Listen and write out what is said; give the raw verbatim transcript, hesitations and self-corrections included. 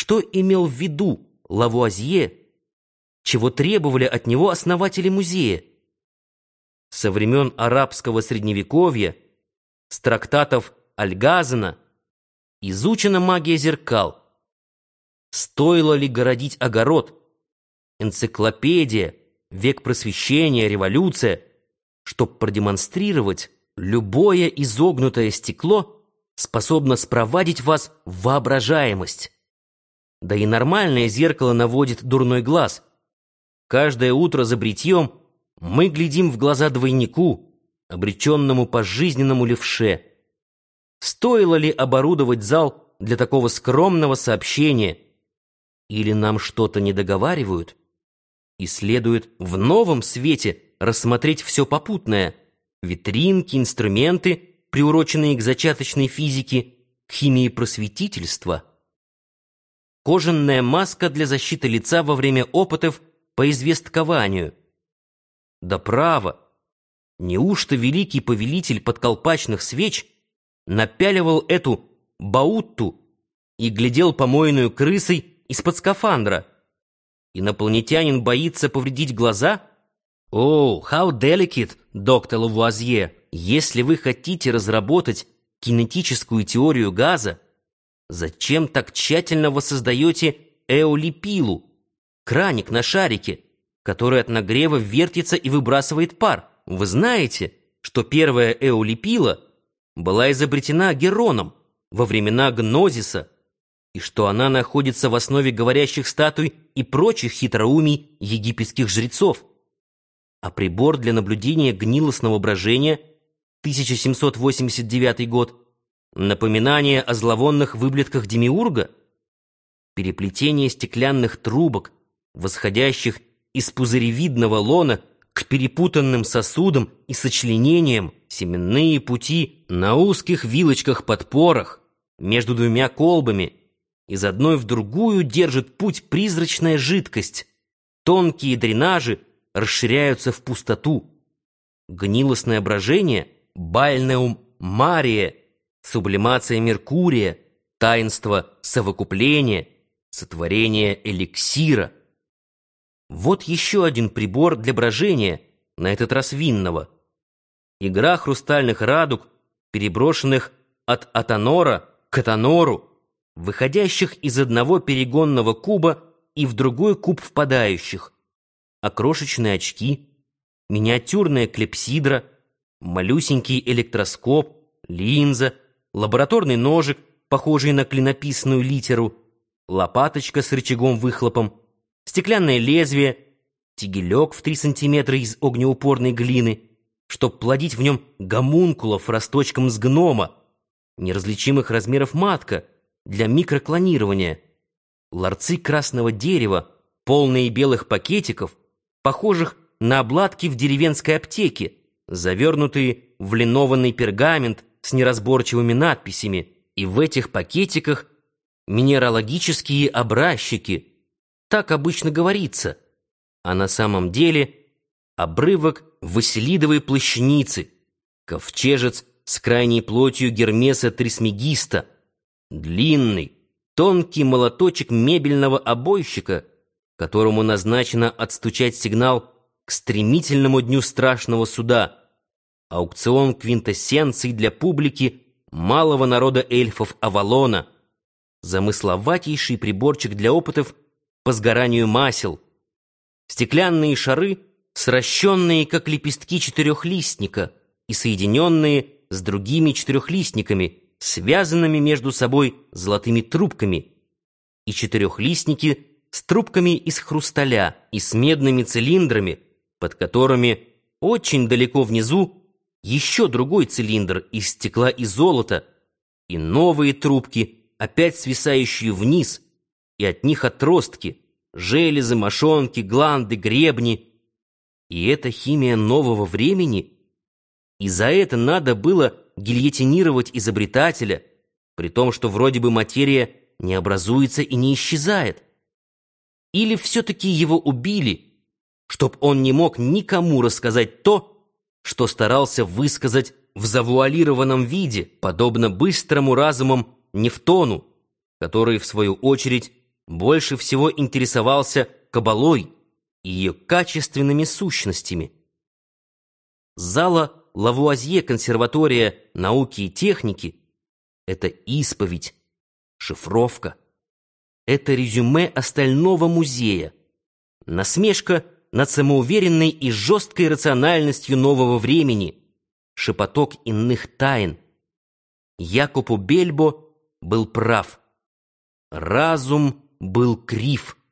что имел в виду Лавуазье, чего требовали от него основатели музея. Со времен арабского средневековья, с трактатов Альгазена, изучена магия зеркал. Стоило ли городить огород? Энциклопедия, век просвещения, революция, чтоб продемонстрировать, любое изогнутое стекло способно спровадить вас в воображаемость. Да и нормальное зеркало наводит дурной глаз. Каждое утро за бритьем мы глядим в глаза двойнику, обреченному пожизненному левше. Стоило ли оборудовать зал для такого скромного сообщения? Или нам что-то не договаривают? И следует в новом свете рассмотреть все попутное: витринки, инструменты, приуроченные к зачаточной физике, к химии просветительства. Кожаная маска для защиты лица во время опытов по известкованию. Да право, неужто великий повелитель подколпачных свеч напяливал эту баутту и глядел помойную крысой из-под скафандра? Инопланетянин боится повредить глаза? О, oh, how delicate, доктор Лавуазье! Если вы хотите разработать кинетическую теорию газа, зачем так тщательно воссоздаете эолипилу, краник на шарике, который от нагрева вертится и выбрасывает пар? Вы знаете, что первая эолипила была изобретена Героном во времена Гнозиса, и что она находится в основе говорящих статуй и прочих хитроумий египетских жрецов. А прибор для наблюдения гнилостного брожения, тысяча семьсот восемьдесят девятый год, напоминание о зловонных выблетках Демиурга, переплетение стеклянных трубок, восходящих из пузыревидного лона к перепутанным сосудам и сочленениям, семенные пути на узких вилочках-подпорах между двумя колбами. Из одной в другую держит путь призрачная жидкость. Тонкие дренажи расширяются в пустоту. Гнилостное брожение — бальнеум мария, сублимация Меркурия, таинство совокупления, сотворение эликсира. Вот еще один прибор для брожения, на этот раз винного. Игра хрустальных радуг, переброшенных от атонора к атонору, выходящих из одного перегонного куба и в другой куб впадающих, а крошечные очки, миниатюрная клепсидра, малюсенький электроскоп, линза, лабораторный ножик, похожий на клинописную литеру, лопаточка с рычагом-выхлопом, стеклянное лезвие, тигелек в три сантиметра из огнеупорной глины, чтоб плодить в нем гомункулов росточком с гнома, неразличимых размеров матка для микроклонирования, ларцы красного дерева, полные белых пакетиков, похожих на обладки в деревенской аптеке, завернутые в линованный пергамент с неразборчивыми надписями, и в этих пакетиках минералогические образчики. Так обычно говорится, а на самом деле обрывок василидовой плащаницы, ковчежец с крайней плотью Гермеса Трисмегиста, длинный, тонкий молоточек мебельного обойщика, которому назначено отстучать сигнал к стремительному дню страшного суда, аукцион квинтэссенций для публики малого народа эльфов Авалона, замысловатейший приборчик для опытов по сгоранию масел, стеклянные шары, сращенные, как лепестки четырехлистника, и соединенные с другими четырехлистниками, связанными между собой золотыми трубками, и четырехлистники с трубками из хрусталя и с медными цилиндрами, под которыми очень далеко внизу еще другой цилиндр из стекла и золота, и новые трубки, опять свисающие вниз, и от них отростки, железы, мошонки, гланды, гребни. И это химия нового времени? И за это надо было гильотинировать изобретателя, при том, что вроде бы материя не образуется и не исчезает? Или все-таки его убили, чтоб он не мог никому рассказать то, что старался высказать в завуалированном виде, подобно быстрому разумам Нефтону, который, в свою очередь, больше всего интересовался кабалой и ее качественными сущностями. Зала Лавуазье «Консерватория науки и техники» — это исповедь, шифровка. Это резюме остального музея, насмешка над самоуверенной и жесткой рациональностью нового времени, шепоток иных тайн. Якобу Бельбо был прав. Разум был крив.